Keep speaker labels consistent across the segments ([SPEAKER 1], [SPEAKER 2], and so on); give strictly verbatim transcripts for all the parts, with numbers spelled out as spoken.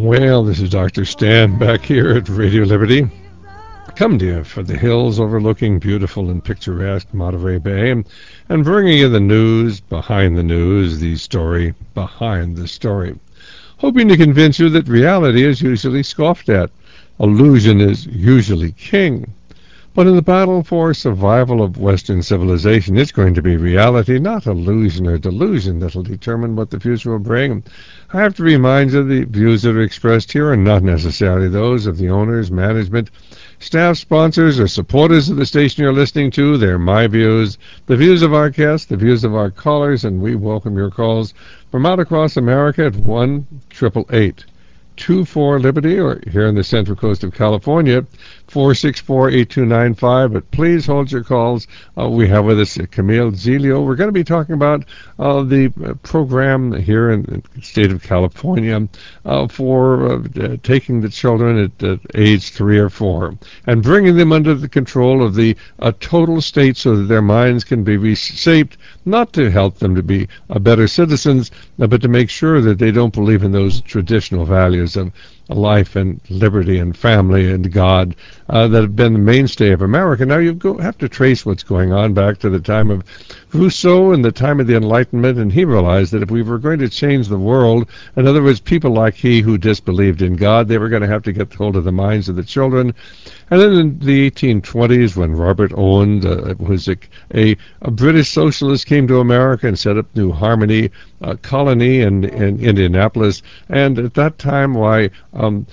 [SPEAKER 1] Well, this is Doctor Stan back here at Radio Liberty, coming to you from the hills overlooking beautiful and picturesque Monterey Bay, and, and bringing you the news behind the news, the story behind the story, hoping to convince you that reality is usually scoffed at, illusion is usually king. But in the battle for survival of Western civilization, it's going to be reality, not illusion or delusion, that will determine what the future will bring. I have to remind you the views that are expressed here are not necessarily those of the owners, management, staff, sponsors, or supporters of the station you're listening to. They're my views, the views of our guests, the views of our callers, and we welcome your calls from out across America at one eight eight eight, two four, Liberty, or here in the Central Coast of California, four six four, eight two nine five. But please hold your calls. Uh, we have with us uh, Camille Zilio. We're going to be talking about uh, the uh, program here in the state of California uh, for uh, uh, taking the children at uh, age three or four and bringing them under the control of the uh, total state so that their minds can be reshaped, not to help them to be uh, better citizens, uh, but to make sure that they don't believe in those traditional values of life and liberty and family and God uh, that have been the mainstay of America. Now you go, have to trace what's going on back to the time of Rousseau and the time of the Enlightenment, and he realized that if we were going to change the world, in other words, people like he who disbelieved in God, they were going to have to get hold of the minds of the children. And then in the eighteen twenties, when Robert Owen uh, was a, a, a British socialist, came to America and set up New Harmony uh, colony in, in Indianapolis, and at that time, why um,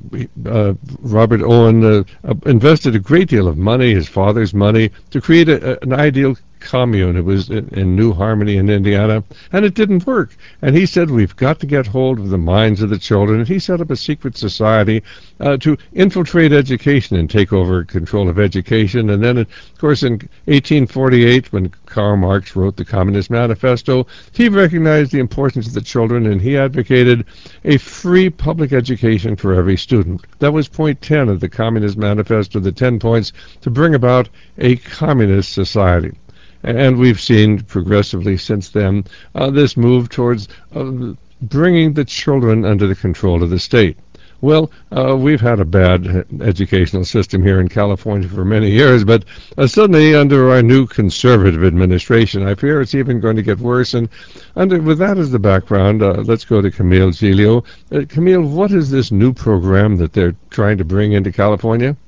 [SPEAKER 1] uh, Robert Owen uh, uh, invested a great deal of money, his father's money, to create a, an ideal commune. It was in, in New Harmony in Indiana, and it didn't work. And he said, we've got to get hold of the minds of the children. And he set up a secret society uh, to infiltrate education and take over control of education. And then, of course, in eighteen forty-eight, when Karl Marx wrote the Communist Manifesto, he recognized the importance of the children, and he advocated a free public education for every student. That was point ten of the Communist Manifesto, the ten points to bring about a communist society. And we've seen progressively since then uh, this move towards uh, bringing the children under the control of the state. Well, uh, we've had a bad educational system here in California for many years, but uh, suddenly under our new conservative administration, I fear it's even going to get worse. And under, with that as the background, uh, let's go to Camille Zilio. Uh, Camille, what is this new program that they're trying to bring into California?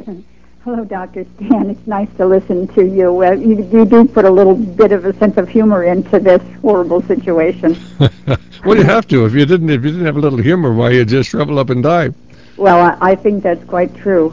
[SPEAKER 2] Hello, Doctor Stan. It's nice to listen to you. Uh, you. You do put a little bit of a sense of humor into this horrible situation.
[SPEAKER 1] Well, you have to. If you didn't, if you didn't have a little humor, why you'd just shrivel up and die.
[SPEAKER 2] Well, I, I think that's quite true.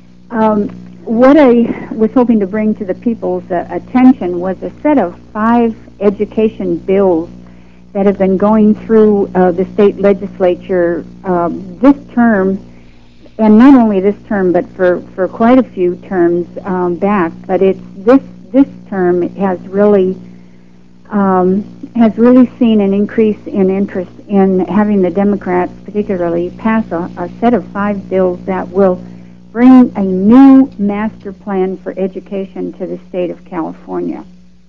[SPEAKER 2] Um, what I was hoping to bring to the people's uh, attention was a set of five education bills that have been going through uh, the state legislature uh, this term. And not only this term, but for, for quite a few terms um, back. But it's this this term has really um, has really seen an increase in interest in having the Democrats, particularly, pass a, a set of five bills that will bring a new master plan for education to the state of California.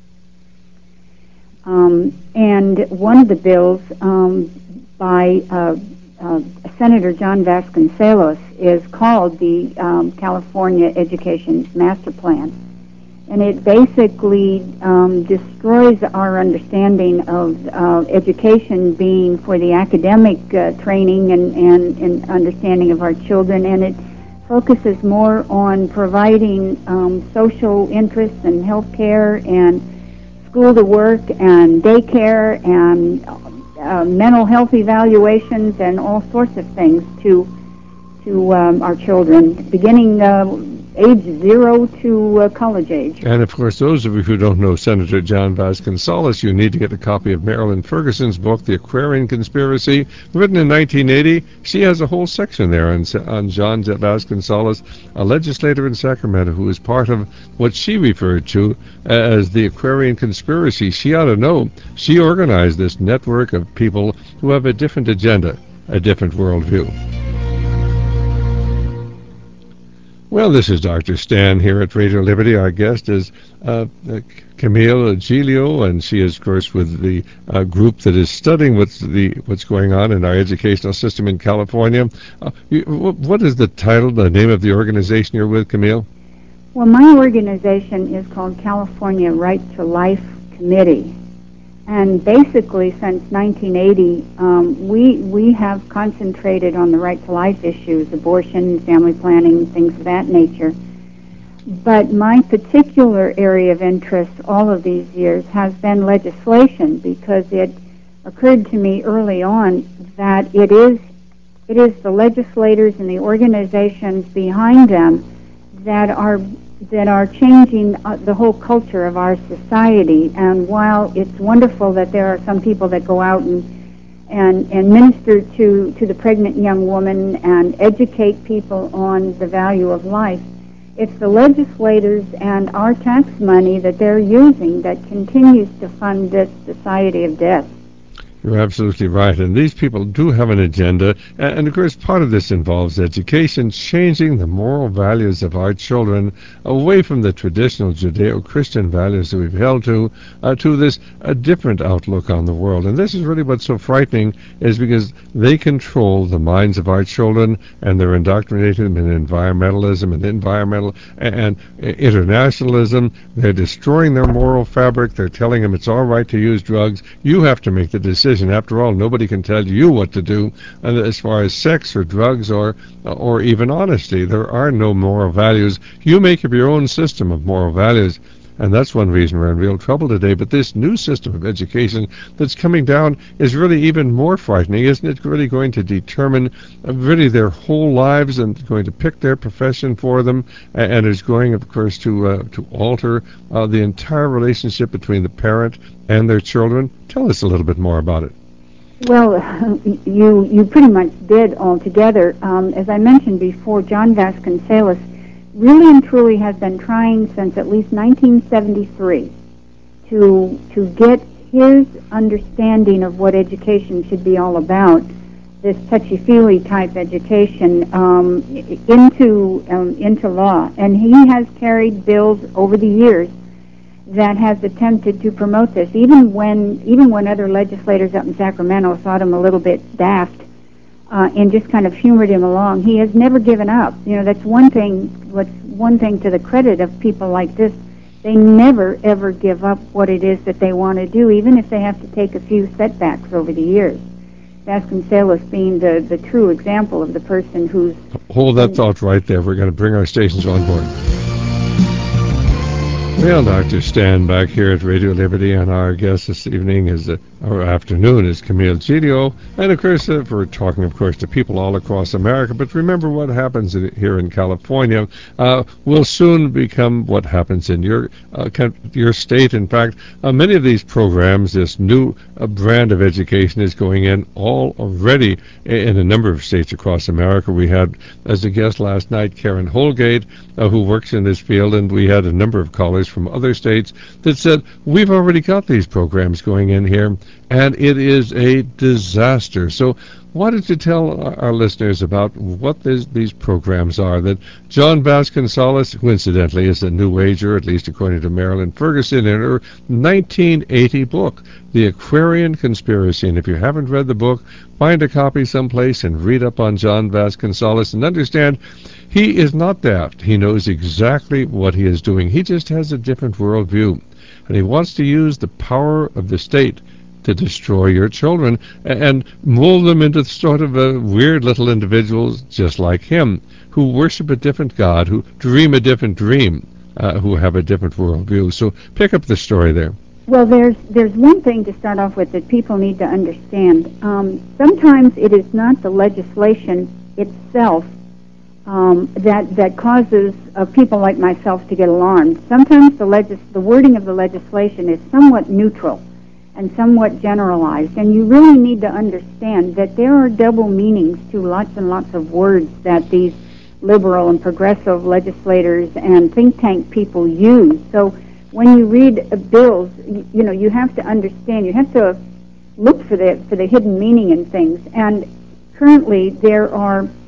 [SPEAKER 2] Um, and one of the bills um, by uh, uh, Senator John Vasconcellos is called the um, California Education Master Plan. And it basically um, destroys our understanding of uh, education being for the academic uh, training and, and, and understanding of our children, and it focuses more on providing um, social interests and health care and school to work and daycare and uh, mental health evaluations and all sorts of things to to um, our children, beginning uh, age zero to uh, college age.
[SPEAKER 1] And, of course, those of you who don't know Senator John Vasconcellos, you need to get a copy of Marilyn Ferguson's book, The Aquarian Conspiracy, written in nineteen eighty. She has a whole section there on, on John Vasconcellos, a legislator in Sacramento who is part of what she referred to as the Aquarian Conspiracy. She ought to know. She organized this network of people who have a different agenda, a different worldview. Well, this is Doctor Stan here at Radio Liberty. Our guest is uh, uh, Camille Giglio, and she is, of course, with the uh, group that is studying what's the what's going on in our educational system in California. Uh, you, what is the title, the name of the organization you're with, Camille?
[SPEAKER 2] Well, my organization is called California Right to Life Committee. And basically, since nineteen eighty, um, we we have concentrated on the right to life issues, abortion, family planning, things of that nature. But my particular area of interest all of these years has been legislation, because it occurred to me early on that it is it is the legislators and the organizations behind them that are that are changing uh, the whole culture of our society. And while it's wonderful that there are some people that go out and and, and minister to, to the pregnant young woman and educate people on the value of life, it's the legislators and our tax money that they're using that continues to fund this society of death.
[SPEAKER 1] You're absolutely right. And these people do have an agenda. And, and, of course, part of this involves education, changing the moral values of our children away from the traditional Judeo-Christian values that we've held to, uh, to this a different outlook on the world. And this is really what's so frightening, is because they control the minds of our children, and they're indoctrinating them in environmentalism and environmental and, and internationalism. They're destroying their moral fabric. They're telling them it's all right to use drugs. You have to make the decision. After all, nobody can tell you what to do. And as far as sex or drugs or or even honesty, there are no moral values. You make up your own system of moral values. And that's one reason we're in real trouble today. But this new system of education that's coming down is really even more frightening. Isn't it really going to determine uh, really their whole lives, and going to pick their profession for them, and, and is going, of course, to uh, to alter uh, the entire relationship between the parent and their children? Tell us a little bit more about it.
[SPEAKER 2] Well, you you pretty much did altogether. Um, as I mentioned before, John Vasconcelos really and truly has been trying since at least nineteen seventy-three to to get his understanding of what education should be all about, this touchy-feely type education, um, into um, into law. And he has carried bills over the years that has attempted to promote this, even when even when other legislators up in Sacramento thought him a little bit daft, uh, and just kind of humored him along. He has never given up. You know, that's one thing. What's one thing to the credit of people like this? They never ever give up what it is that they want to do, even if they have to take a few setbacks over the years. Vasconcelos being the the true example of the person who's...
[SPEAKER 1] Hold that thought right there. We're going to bring our stations on board. Well, Doctor Stan back here at Radio Liberty, and our guest this evening is, uh, or afternoon, is Camille Giglio. And, of course, uh, we're talking, of course, to people all across America. But remember, what happens in, here in California uh, will soon become what happens in your uh, your state. In fact, uh, many of these programs, this new uh, brand of education is going in all already in a number of states across America. We had, as a guest last night, Karen Holgate, uh, who works in this field, and we had a number of callers from other states that said, we've already got these programs going in here, and it is a disaster. So why don't you tell our, our listeners about what this, these programs are that John Vasconcelos, who incidentally is a New Ager, at least according to Marilyn Ferguson, in her nineteen eighty book, The Aquarian Conspiracy. And if you haven't read the book, find a copy someplace and read up on John Vasconcelos and understand he is not daft. He knows exactly what he is doing. He just has a different worldview. And he wants to use the power of the state to destroy your children and mold them into sort of a weird little individuals just like him, who worship a different God, who dream a different dream, uh, who have a different worldview. So pick up the story there.
[SPEAKER 2] Well, there's there's one thing to start off with that people need to understand. Um, sometimes it is not the legislation itself um, that that causes uh, people like myself to get alarmed. Sometimes the legis- the wording of the legislation is somewhat neutral and somewhat generalized, and you really need to understand that there are double meanings to lots and lots of words that these liberal and progressive legislators and think tank people use. So when you read uh, bills, you, you know, you have to understand, you have to look for the for the hidden meaning in things. And currently there are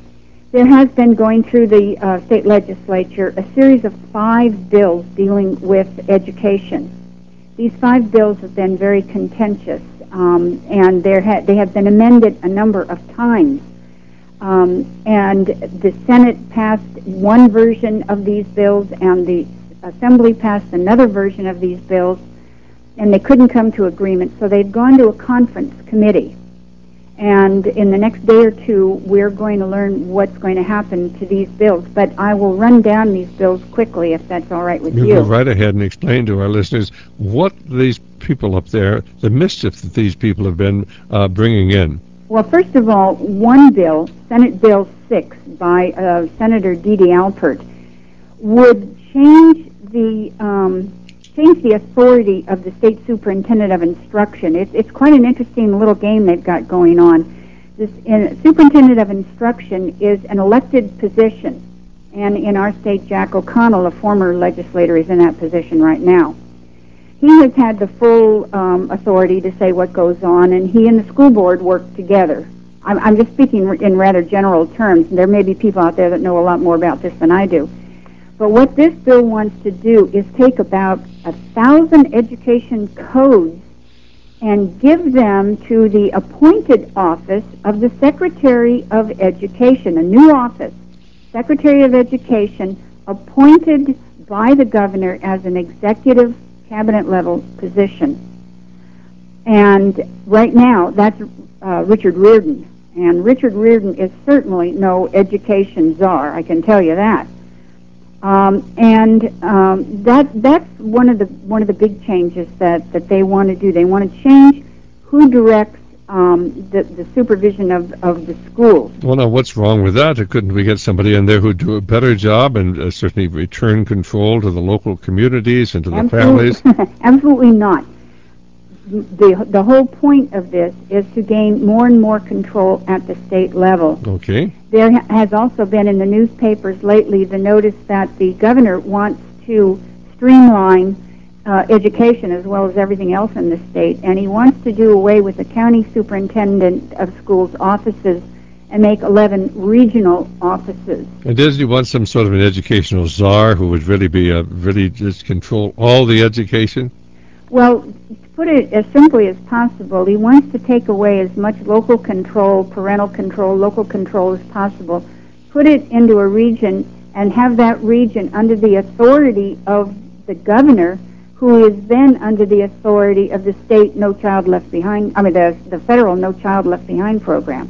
[SPEAKER 2] There has been, going through the uh, state legislature, a series of five bills dealing with education. These five bills have been very contentious, um, and ha- they have been amended a number of times. Um, and the Senate passed one version of these bills, and the Assembly passed another version of these bills, and they couldn't come to agreement, so they've gone to a conference committee. And in the next day or two, we're going to learn what's going to happen to these bills. But I will run down these bills quickly, if that's all right with you.
[SPEAKER 1] You go right ahead and explain to our listeners what these people up there, the mischief that these people have been uh, bringing in.
[SPEAKER 2] Well, first of all, one bill, Senate Bill six by uh, Senator Dee Dee Alpert, would change the um, change the authority of the state superintendent of instruction. It's, it's quite an interesting little game they've got going on. This in, superintendent of instruction is an elected position, and in our state, Jack O'Connell, a former legislator, is in that position right now. He has had the full um, authority to say what goes on, and he and the school board work together. I'm, I'm just speaking in rather general terms. There may be people out there that know a lot more about this than I do. But what this bill wants to do is take about a thousand education codes and give them to the appointed office of the Secretary of Education, a new office, Secretary of Education, appointed by the governor as an executive cabinet level position. And right now, that's uh, Richard Riordan. And Richard Riordan is certainly no education czar, I can tell you that. Um, and um, that that's one of the one of the big changes that, that they want to do. They want to change who directs um, the, the supervision of, of the schools.
[SPEAKER 1] Well, now, what's wrong with that? Couldn't we get somebody in there who'd do a better job and uh, certainly return control to the local communities and to the
[SPEAKER 2] Absolutely.
[SPEAKER 1] families?
[SPEAKER 2] Absolutely not. The, the whole point of this is to gain more and more control at the state level.
[SPEAKER 1] Okay.
[SPEAKER 2] There ha- has also been in the newspapers lately the notice that the governor wants to streamline uh, education as well as everything else in the state, and he wants to do away with the county superintendent of schools offices and make eleven regional offices.
[SPEAKER 1] And does he want some sort of an educational czar who would really be uh, really just control all the education?
[SPEAKER 2] Well, to put it as simply as possible, he wants to take away as much local control, parental control, local control as possible, put it into a region, and have that region under the authority of the governor, who is then under the authority of the state No Child Left Behind, I mean the, the federal No Child Left Behind program.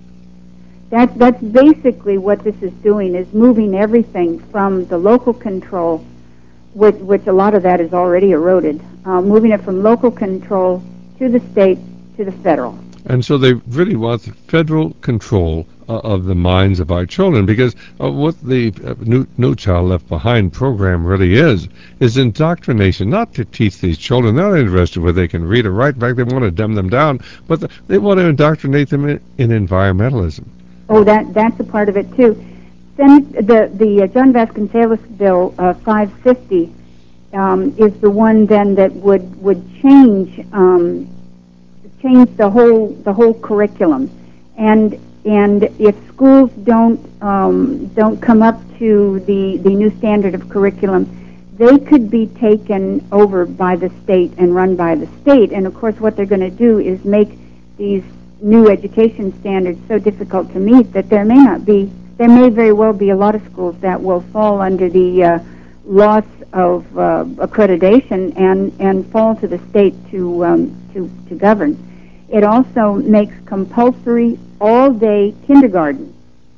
[SPEAKER 2] That, that's basically what this is doing, is moving everything from the local control, which, which a lot of that is already eroded, uh, moving it from local control to the state to the federal.
[SPEAKER 1] And so they really want the federal control uh, of the minds of our children, because uh, what the uh, New, No Child Left Behind program really is, is indoctrination, not to teach these children. They're not interested whether they can read or write. In fact, they want to dumb them down, but the, they want to indoctrinate them in, in environmentalism.
[SPEAKER 2] Oh, that that's a part of it, too. Then the, the uh, John Vasconcellos bill, uh, five fifty, um, is the one then that would, would change um, change the whole the whole curriculum, and and if schools don't um, don't come up to the the new standard of curriculum, they could be taken over by the state and run by the state. And of course, what they're going to do is make these new education standards so difficult to meet that there may not be. There may very well be a lot of schools that will fall under the uh, loss of uh, accreditation and, and fall to the state to, um, to to govern. It also makes compulsory all-day kindergarten,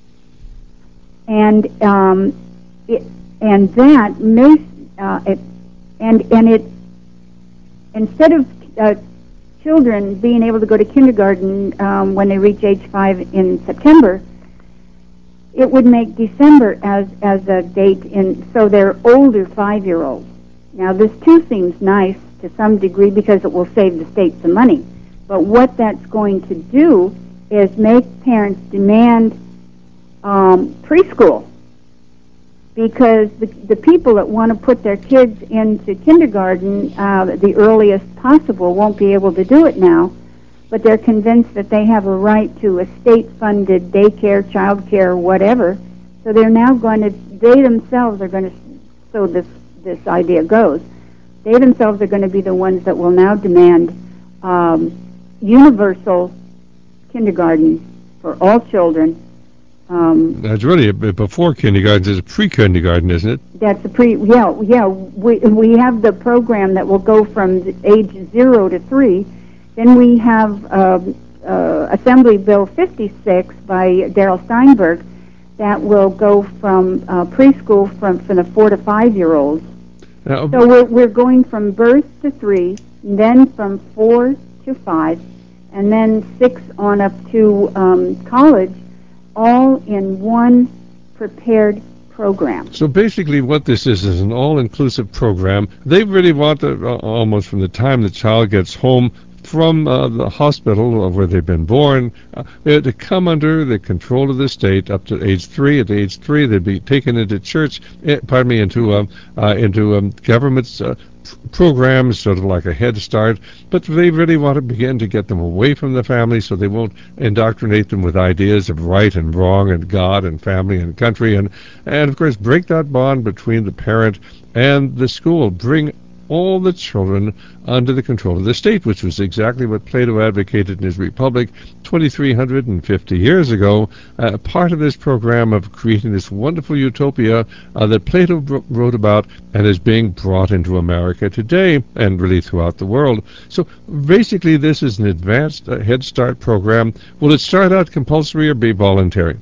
[SPEAKER 2] and um, it, and that makes uh, it and and it instead of uh, children being able to go to kindergarten um, when they reach age five in September, it would make December as, as a date, in so they're older five-year-olds. Now, this too seems nice to some degree because it will save the state some money. But what that's going to do is make parents demand um, preschool, because the, the people that want to put their kids into kindergarten uh, the earliest possible won't be able to do it now. but they're convinced that they have a right to a state-funded daycare, child care, whatever. So they're now going to, they themselves are going to, so this, this idea goes, they themselves are going to be the ones that will now demand um, universal kindergarten for all children.
[SPEAKER 1] Um, That's really, a, before kindergarten, it's a pre-kindergarten, isn't it?
[SPEAKER 2] That's a pre, yeah, yeah. We, we have the program that will go from age zero to three. Then we have uh, uh, Assembly Bill fifty-six by Darrell Steinberg that will go from uh, preschool from, from the four to five-year-olds. Now, so we're, we're going from birth to three, and then from four to five, and then six on up to um, college, all in one prepared program.
[SPEAKER 1] So basically what this is is an all-inclusive program. They really want to, uh, almost from the time the child gets home from uh, the hospital where they've been born, uh, to come under the control of the state up to age three. At age three, they'd be taken into church, eh, pardon me, into um, uh, into um, government's uh, programs, sort of like a Head Start, but they really want to begin to get them away from the family so they won't indoctrinate them with ideas of right and wrong and God and family and country, and, and of course break that bond between the parent and the school. Bring all the children under the control of the state, which was exactly what Plato advocated in his Republic twenty-three hundred fifty years ago, uh, part of this program of creating this wonderful utopia uh, that Plato br- wrote about and is being brought into America today and really throughout the world. So basically this is an advanced uh, Head Start program. Will it start out compulsory or be voluntary?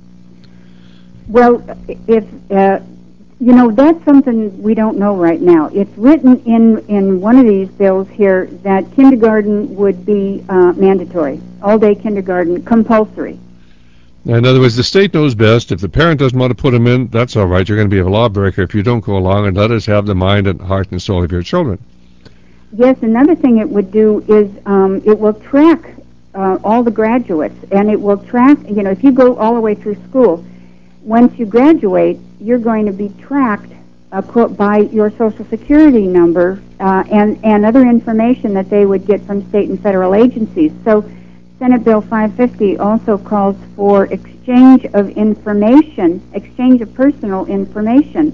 [SPEAKER 2] Well, if... Uh You know, that's something we don't know right now. It's written in, in one of these bills here that kindergarten would be uh, mandatory, all-day kindergarten, compulsory.
[SPEAKER 1] In other words, the state knows best. If the parent doesn't want to put them in, that's all right. You're going to be a lawbreaker if you don't go along and let us have the mind and heart and soul of your children.
[SPEAKER 2] Yes, another thing it would do is um, it will track uh, all the graduates, and it will track, you know, if you go all the way through school, once you graduate, you're going to be tracked uh, by your Social Security number uh, and, and other information that they would get from state and federal agencies. So Senate Bill five fifty also calls for exchange of information, exchange of personal information.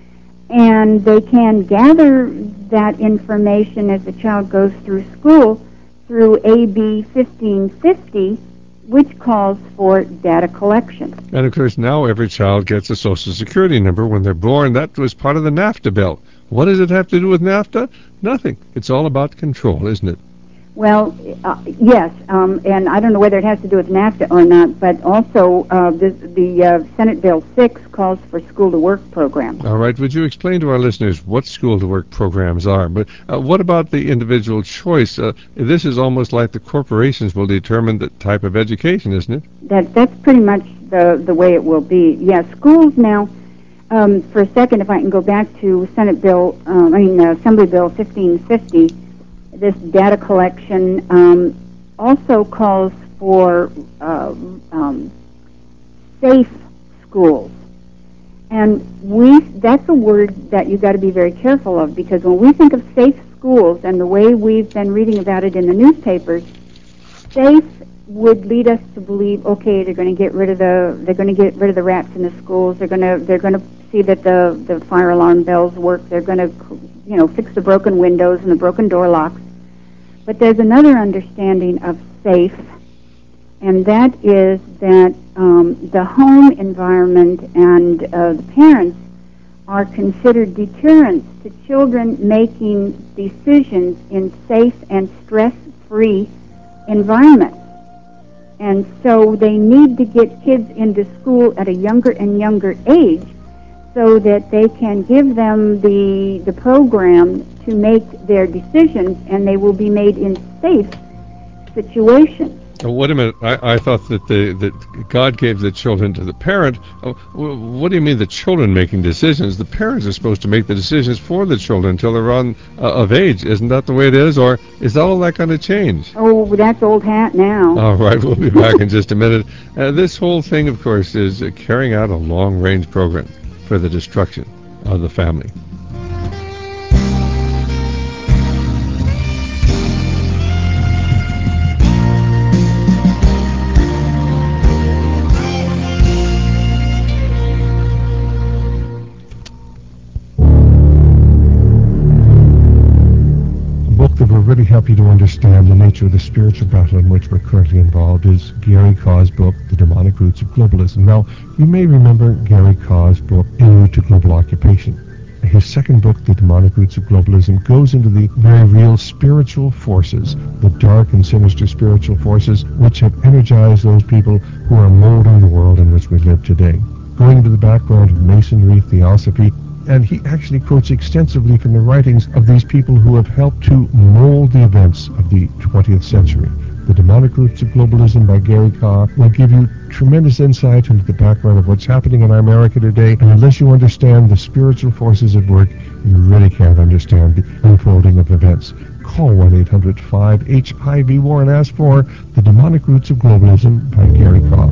[SPEAKER 2] And they can gather that information as the child goes through school through A B fifteen fifty, which calls for data collection.
[SPEAKER 1] And of course now every child gets a Social Security number when they're born. That was part of the NAFTA bill. What does it have to do with NAFTA? Nothing. It's all about control, isn't it?
[SPEAKER 2] Well, uh, yes, um, and I don't know whether it has to do with NAFTA or not, but also uh, the, the uh, Senate Bill six calls for school-to-work programs.
[SPEAKER 1] All right. Would you explain to our listeners what school-to-work programs are? But uh, what about the individual choice? Uh, this is almost like the corporations will determine the type of education, isn't it?
[SPEAKER 2] That, that's pretty much the, the way it will be. Yeah, schools now, um, for a second, if I can go back to Senate Bill, um, I mean, uh, Assembly Bill fifteen fifty, this data collection um, also calls for uh, um, safe schools. And we that's a word that you've got to be very careful of, because when we think of safe schools and the way we've been reading about it in the newspapers, safe would lead us to believe, okay, they're going to get rid of the they're going to get rid of the rats in the schools. They're going to they're going to see that the the fire alarm bells work. They're going to, you know, fix the broken windows and the broken door locks. But there's another understanding of safe, and that is that um, the home environment and uh, the parents are considered deterrents to children making decisions in safe and stress-free environments. And so they need to get kids into school at a younger and younger age so that they can give them the the program to make their decisions, and they will be made in safe situations.
[SPEAKER 1] Oh, wait a minute. I, I thought that the that God gave the children to the parent. Oh, what do you mean the children making decisions? The parents are supposed to make the decisions for the children until they're on uh, of age. Isn't that the way it is, or is all that going to change?
[SPEAKER 2] Oh, that's old hat now.
[SPEAKER 1] All right, we'll be back in just a minute. Uh, this whole thing, of course, is uh, carrying out a long-range program for the destruction of the family. help you to understand the nature of the spiritual battle in which we're currently involved is Gary Kaw's book, The Demonic Roots of Globalism. Now, you may remember Gary Kaw's book, En Route to Global Occupation. His second book, The Demonic Roots of Globalism, goes into the very real spiritual forces, the dark and sinister spiritual forces which have energized those people who are molding the world in which we live today. Going into the background of Masonry, Theosophy, and he actually quotes extensively from the writings of these people who have helped to mold the events of the twentieth century. The Demonic Roots of Globalism by Gary Kaw will give you tremendous insight into the background of what's happening in our America today, and unless you understand the spiritual forces at work, you really can't understand the unfolding of events. Call one eight hundred five H I V war and ask for The Demonic Roots of Globalism by Gary Kaw.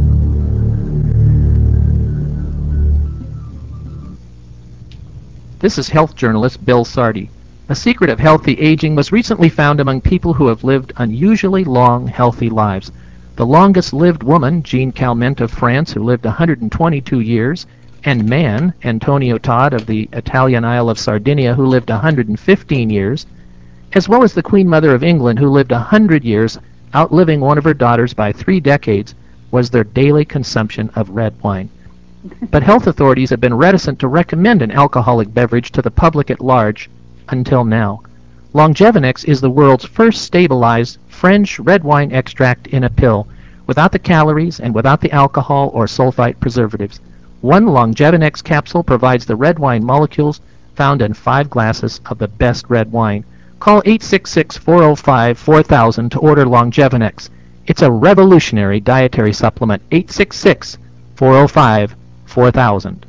[SPEAKER 3] This is health journalist Bill Sardi. A secret of healthy aging was recently found among people who have lived unusually long, healthy lives. The longest-lived woman, Jean Calment of France, who lived one hundred twenty-two years, and man, Antonio Todd of the Italian Isle of Sardinia, who lived one hundred fifteen years, as well as the Queen Mother of England, who lived one hundred years, outliving one of her daughters by three decades, was their daily consumption of red wine. But health authorities have been reticent to recommend an alcoholic beverage to the public at large until now. Longevinex is the world's first stabilized French red wine extract in a pill, without the calories and without the alcohol or sulfite preservatives. One Longevinex capsule provides the red wine molecules found in five glasses of the best red wine. Call eight six six, four oh five, four thousand to order Longevinex. It's a revolutionary dietary supplement. eight six six, four oh five, four thousand.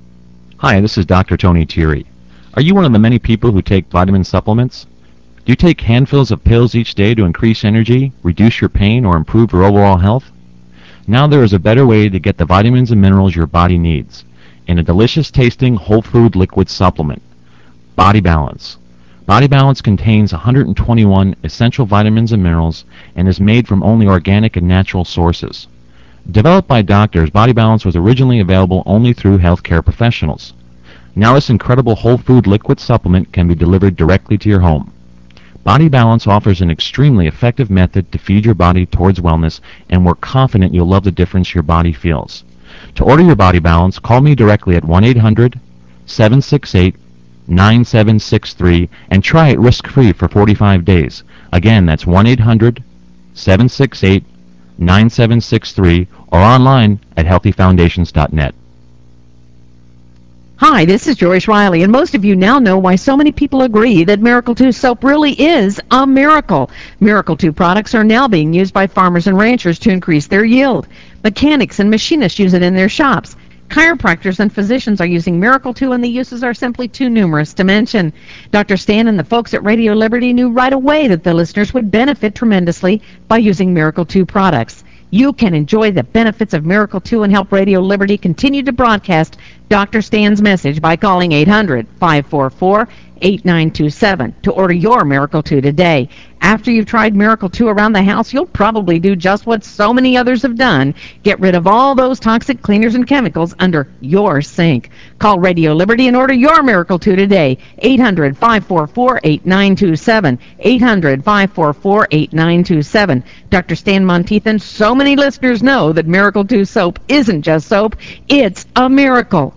[SPEAKER 4] Hi, this is Doctor Tony Thierry. Are you one of the many people who take vitamin supplements? Do you take handfuls of pills each day to increase energy, reduce your pain, or improve your overall health? Now there is a better way to get the vitamins and minerals your body needs in a delicious-tasting whole food liquid supplement, Body Balance. Body Balance contains one hundred twenty-one essential vitamins and minerals and is made from only organic and natural sources. Developed by doctors, Body Balance was originally available only through healthcare professionals. Now this incredible whole food liquid supplement can be delivered directly to your home. Body Balance offers an extremely effective method to feed your body towards wellness, and we're confident you'll love the difference your body feels. To order your Body Balance, call me directly at one eight hundred, seven six eight, nine seven six three and try it risk-free for forty-five days. Again, that's one eight hundred, seven six eight, nine seven six three or online at healthy foundations dot net.
[SPEAKER 5] Hi, this is Joyce Riley, and most of you now know why so many people agree that Miracle two soap really is a miracle. Miracle two products are now being used by farmers and ranchers to increase their yield. Mechanics and machinists use it in their shops. Chiropractors and physicians are using Miracle two, and the uses are simply too numerous to mention. Doctor Stan and the folks at Radio Liberty knew right away that the listeners would benefit tremendously by using Miracle two products. You can enjoy the benefits of Miracle two and help Radio Liberty continue to broadcast Doctor Stan's message by calling eight hundred, five four four, eight nine two seven to order your Miracle two today. After you've tried Miracle two around the house, you'll probably do just what so many others have done. Get rid of all those toxic cleaners and chemicals under your sink. Call Radio Liberty and order your Miracle two today. eight hundred, five four four, eight nine two seven. eight hundred, five four four, eight nine two seven. Doctor Stan Monteith, so many listeners know that Miracle two soap isn't just soap, it's a miracle.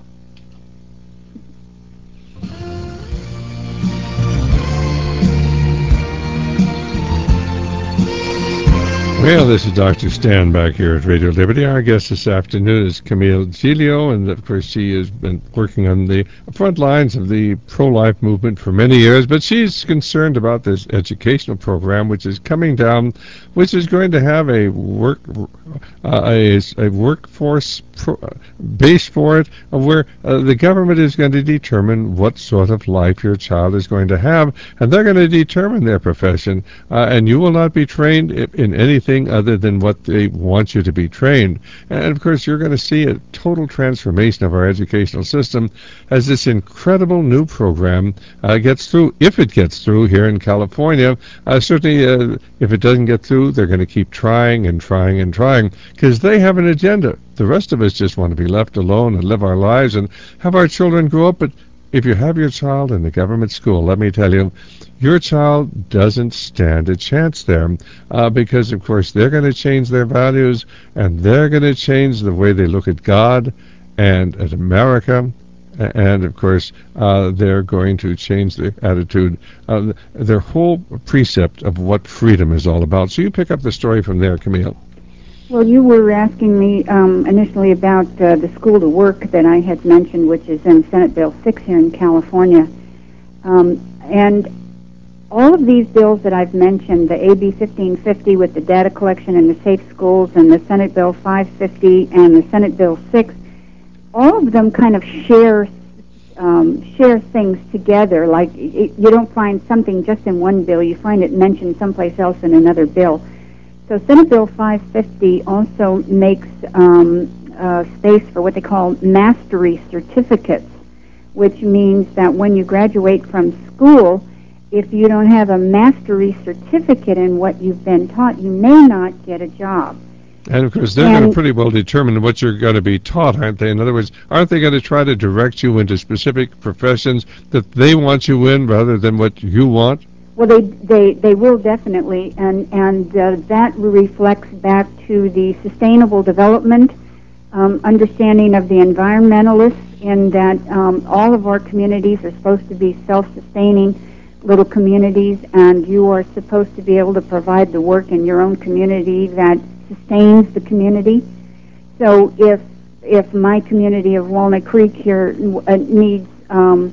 [SPEAKER 1] Well, this is Doctor Stan back here at Radio Liberty. Our guest this afternoon is Camille Giglio, and of course she has been working on the front lines of the pro-life movement for many years, but she's concerned about this educational program which is coming down, which is going to have a work uh, a, a workforce pro, base for it, of where uh, the government is going to determine what sort of life your child is going to have, and they're going to determine their profession, uh, and you will not be trained in anything other than what they want you to be trained. And of course you're going to see a total transformation of our educational system as this incredible new program uh, gets through, if it gets through here in California. Uh, certainly uh, if it doesn't get through, they're going to keep trying and trying and trying, because they have an agenda. The rest of us just want to be left alone and live our lives and have our children grow up, but if you have your child in the government school, let me tell you, your child doesn't stand a chance there uh, because, of course, they're going to change their values and they're going to change the way they look at God and at America. And, of course, uh, they're going to change their attitude, uh, their whole precept of what freedom is all about. So you pick up the story from there, Camille.
[SPEAKER 2] Well, you were asking me um, initially about uh, the school to work that I had mentioned, which is in Senate Bill six here in California. Um, and all of these bills that I've mentioned, the A B fifteen fifty with the data collection and the safe schools, and the Senate Bill five fifty and the Senate Bill six, all of them kind of share um, share things together. Like it, you don't find something just in one bill, you find it mentioned someplace else in another bill. So Senate Bill five fifty also makes um, uh, space for what they call mastery certificates, which means that when you graduate from school, if you don't have a mastery certificate in what you've been taught, you may not get a job.
[SPEAKER 1] And, of course, they're
[SPEAKER 2] and,
[SPEAKER 1] going to pretty well determine what you're going to be taught, aren't they? In other words, aren't they going to try to direct you into specific professions that they want you in rather than what you want?
[SPEAKER 2] Well, they they, they will definitely, and, and uh, that reflects back to the sustainable development, um, understanding of the environmentalists, in that um, all of our communities are supposed to be self-sustaining little communities, and you are supposed to be able to provide the work in your own community that sustains the community. So if if my community of Walnut Creek here uh, needs um,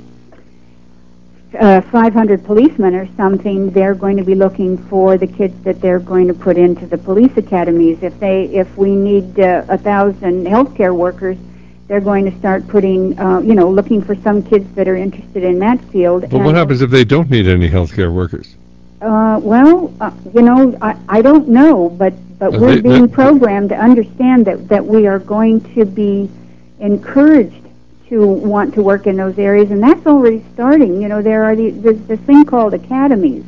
[SPEAKER 2] uh, five hundred policemen or something, they're going to be looking for the kids that they're going to put into the police academies. If they if we need uh, a thousand healthcare workers, they're going to start putting, uh, you know, looking for some kids that are interested in that field.
[SPEAKER 1] But what happens if they don't need any healthcare workers?
[SPEAKER 2] Uh, well, uh, you know, I, I don't know, but, but
[SPEAKER 1] Uh,
[SPEAKER 2] we're
[SPEAKER 1] they-
[SPEAKER 2] being
[SPEAKER 1] they-
[SPEAKER 2] programmed to understand that, that we are going to be encouraged to want to work in those areas, and that's already starting. You know, there are the, there's this thing called academies,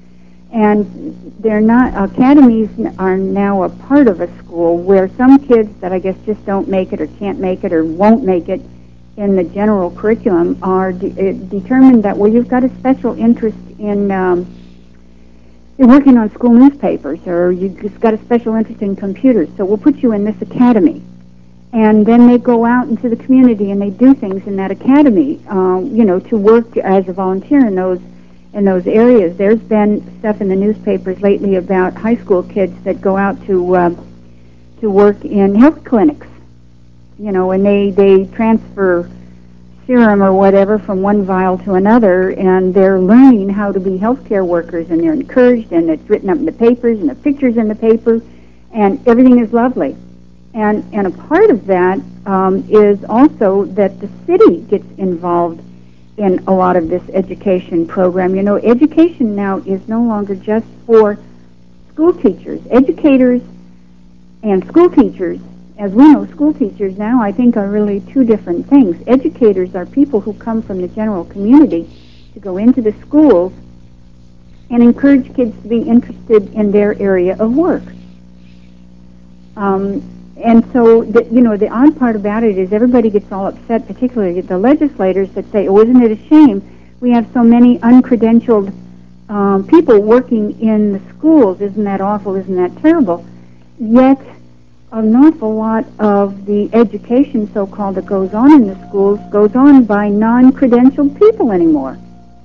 [SPEAKER 2] and they're not, academies are now a part of a school where some kids that I guess just don't make it or can't make it or won't make it in the general curriculum are de- uh, determined that, well, you've got a special interest in um, you're working on school newspapers, or you've just got a special interest in computers, so we'll put you in this academy. And then they go out into the community and they do things in that academy, uh, you know, to work as a volunteer in those in those areas. There's been stuff in the newspapers lately about high school kids that go out to uh, to work in health clinics, you know, and they, they transfer serum or whatever from one vial to another, and they're learning how to be healthcare workers, and they're encouraged, and it's written up in the papers, and the pictures in the paper, and everything is lovely. And and a part of that um, is also that the city gets involved in a lot of this education program. You know, education now is no longer just for school teachers. Educators and school teachers, as we know, school teachers now, I think, are really two different things. Educators are people who come from the general community to go into the schools and encourage kids to be interested in their area of work. Um, and so, the, you know, the odd part about it is everybody gets all upset, particularly the legislators that say, oh, isn't it a shame we have so many uncredentialed um, people working in the schools? Isn't that awful? Isn't that terrible? Yet, an awful lot of the education, so-called, that goes on in the schools goes on by non-credentialed people anymore.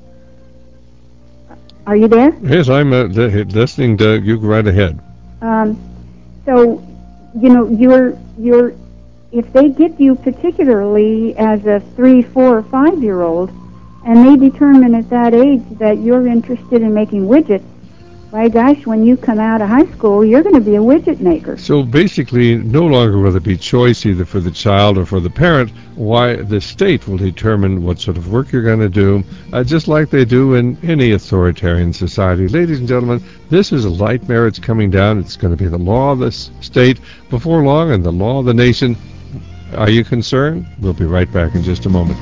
[SPEAKER 2] Are you there?
[SPEAKER 1] Yes, I'm uh, listening to you. Go right ahead.
[SPEAKER 2] Um, so, you know, you're you're if they get you particularly as a three, four, or five-year-old, and they determine at that age that you're interested in making widgets, by gosh, when you come out of high school, you're going to be a widget maker.
[SPEAKER 1] So basically, no longer will there be choice either for the child or for the parent. Why the state will determine what sort of work you're going to do, uh, just like they do in any authoritarian society. Ladies and gentlemen, this is a nightmare. It's coming down. It's going to be the law of the state before long and the law of the nation. Are you concerned? We'll be right back in just a moment.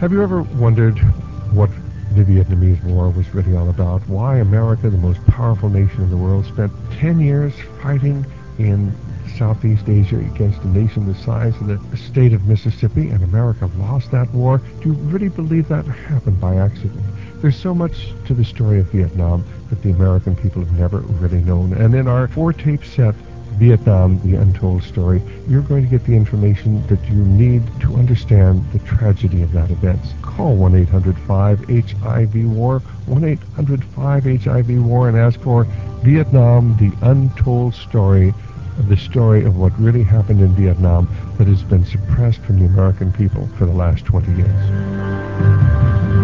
[SPEAKER 1] Have you ever wondered what the Vietnamese War was really all about? Why America, the most powerful nation in the world, spent ten years fighting in Southeast Asia against a nation the size of the state of Mississippi, and America lost that war? Do you really believe that happened by accident? There's so much to the story of Vietnam that the American people have never really known. And in our four-tape set, Vietnam, The Untold Story, you're going to get the information that you need to understand the tragedy of that event. Call one eight hundred five H I V war, one eight hundred five H I V war, and ask for Vietnam, The Untold Story, the story of what really happened in Vietnam that has been suppressed from the American people for the last twenty years.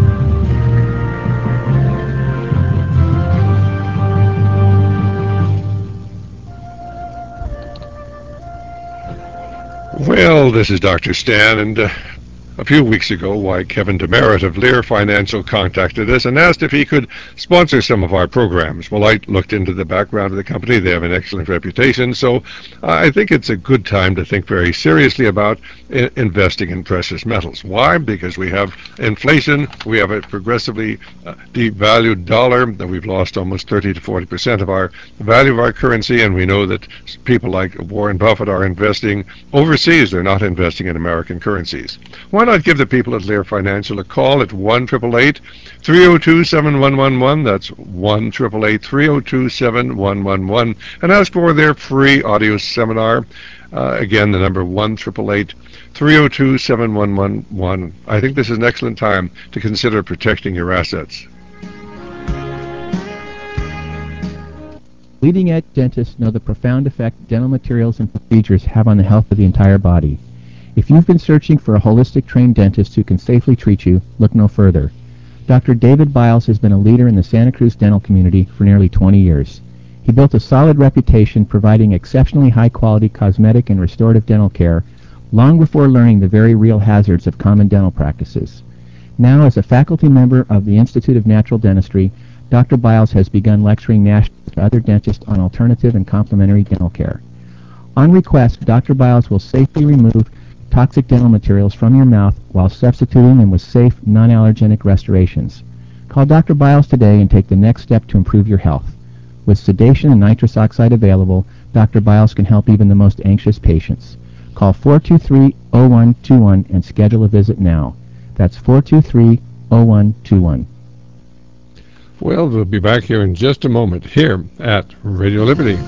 [SPEAKER 1] Well, this is Doctor Stan, and uh, a few weeks ago, why Kevin Demerit of Lear Financial contacted us and asked if he could sponsor some of our programs. Well, I looked into the background of the company. They have an excellent reputation, so I think it's a good time to think very seriously about I- investing in precious metals. Why? Because we have inflation, we have a progressively uh, devalued dollar, and we've lost almost thirty to forty percent of our value of our currency, and we know that people like Warren Buffett are investing overseas. They're not investing in American currencies. Why not give the people at Lear Financial a call at one eight eight eight, three oh two, seven one one one. That's one eight eight eight, three oh two, seven one one one. And ask for their free audio seminar. Uh, again, the number one eight eight eight, three oh two, seven one one one. I think this is an excellent time to consider protecting your assets.
[SPEAKER 6] Leading-edge dentists know the profound effect dental materials and procedures have on the health of the entire body. If you've been searching for a holistic trained dentist who can safely treat you, look no further. Doctor David Biles has been a leader in the Santa Cruz dental community for nearly twenty years. He built a solid reputation providing exceptionally high-quality cosmetic and restorative dental care long before learning the very real hazards of common dental practices. Now, as a faculty member of the Institute of Natural Dentistry, Doctor Biles has begun lecturing nationally to other dentists on alternative and complementary dental care. On request, Doctor Biles will safely remove toxic dental materials from your mouth while substituting them with safe, non-allergenic restorations. Call Doctor Biles today and take the next step to improve your health. With sedation and nitrous oxide available, Doctor Biles can help even the most anxious patients. Call four two three, oh one two one and schedule a visit now. That's four two three, oh one two one.
[SPEAKER 1] Well, we'll be back here in just a moment here at Radio Liberty.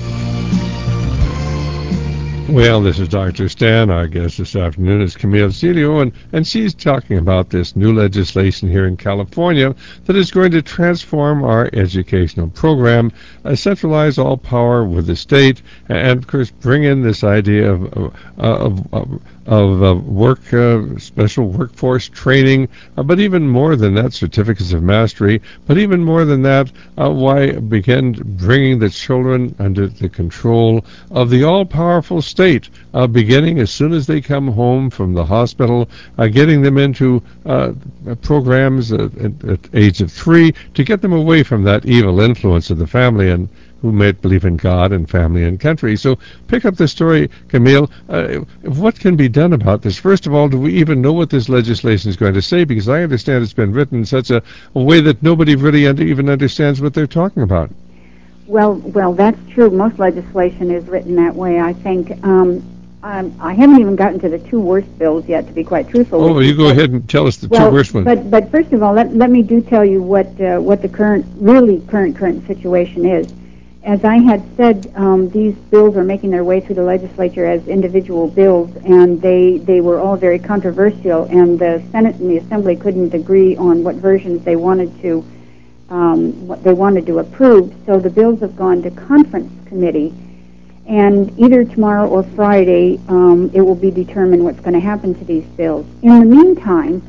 [SPEAKER 1] Well, this is Doctor Stan. Our guest this afternoon is Camille Celio, and, and she's talking about this new legislation here in California that is going to transform our educational program, uh, centralize all power with the state, and, of course, bring in this idea of, uh, of, of, of uh, work, uh, special workforce training, uh, but even more than that, certificates of mastery, but even more than that, uh, why begin bringing the children under the control of the all-powerful state. State, uh, beginning as soon as they come home from the hospital, uh, getting them into uh, programs at, at, at age of three to get them away from that evil influence of the family and who may believe in God and family and country. So pick up the story, Camille. Uh, what can be done about this? First of all, do we even know what this legislation is going to say? Because I understand it's been written in such a, a way that nobody really under, even understands what they're talking about.
[SPEAKER 2] Well, well, that's true. Most legislation is written that way, I think. Um, um, I haven't even gotten to the two worst bills yet, to be quite truthful.
[SPEAKER 1] Oh, you go but, ahead and tell us the
[SPEAKER 2] well,
[SPEAKER 1] two worst ones.
[SPEAKER 2] But, but first of all, let, let me do tell you what uh, what the current, really current, current situation is. As I had said, um, these bills are making their way through the legislature as individual bills, and they, they were all very controversial, and the Senate and the Assembly couldn't agree on what versions they wanted to Um, what they wanted to approve, so the bills have gone to conference committee, and either tomorrow or Friday um, it will be determined what's going to happen to these bills. In the meantime,